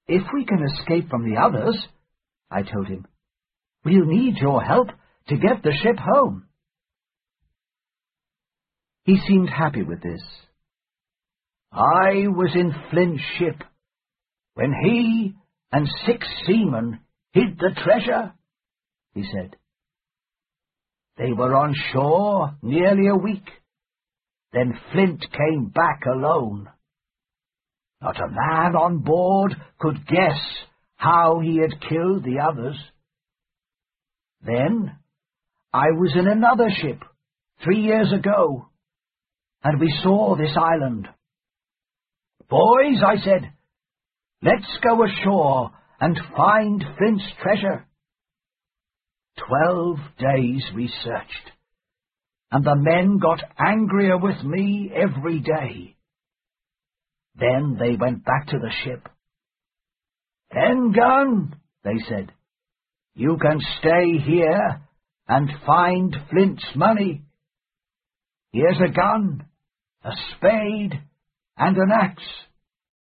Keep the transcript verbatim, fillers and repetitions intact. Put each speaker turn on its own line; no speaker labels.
If we can escape from the others, I told him, we'll need your help to get the ship home. He seemed happy with this. I was in Flint's ship when he and six seamen hid the treasure, he said. They were on shore nearly a week. Then Flint came back alone. Not a man on board could guess how he had killed the others. Then I was in another ship three years ago, and we saw this island. Boys, I said, let's go ashore and find Flint's treasure. Twelve days we searched, and the men got angrier with me every day. Then they went back to the ship. Engun, they said, you can stay here and find Flint's money. Here's a gun, a spade, and an axe.